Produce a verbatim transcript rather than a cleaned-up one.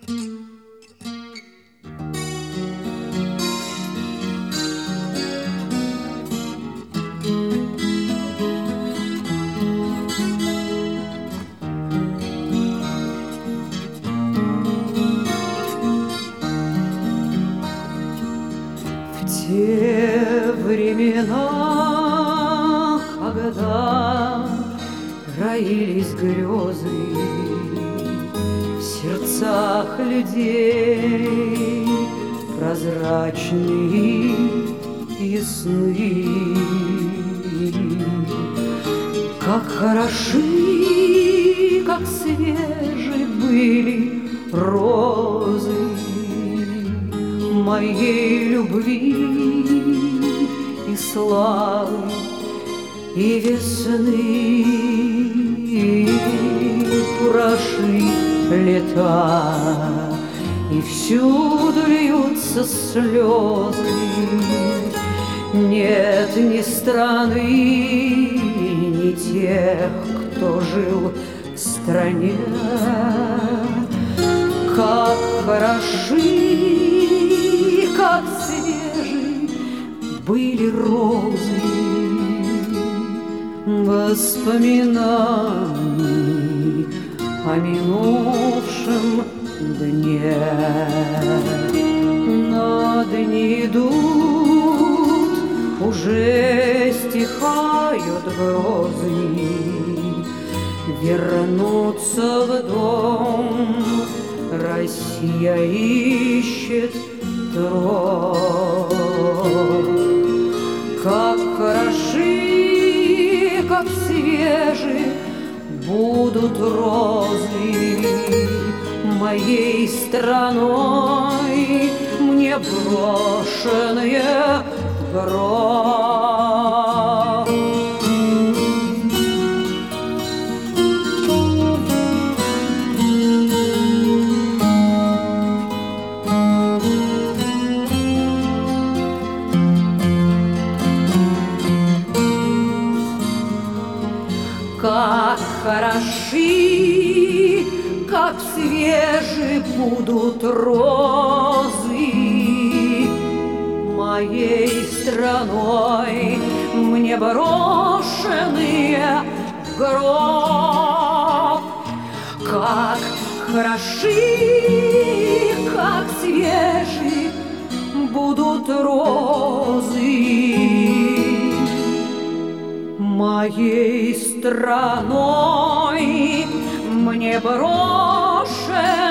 Те времена, когда роились грезы в сердцах людей, прозрачные и ясны, как хороши, как свежи были розы моей любви и славы, и весны. Прошли лета, и всюду льются слезы. Нет ни страны, ни тех, кто жил в стране. Как хороши, как свежи были розы воспоминаний о минувшем дне. Но дни идут, уже стихают грозы, вернуться в дом Россия ищет трон. Как хороши, как свежи будут розы моей страной, мне брошенные в гроб. Как хороши, как свежи будут розы моей страной, мне брошенные в гроб. Как хороши, как свежи будут розы моей страной, мне брошенные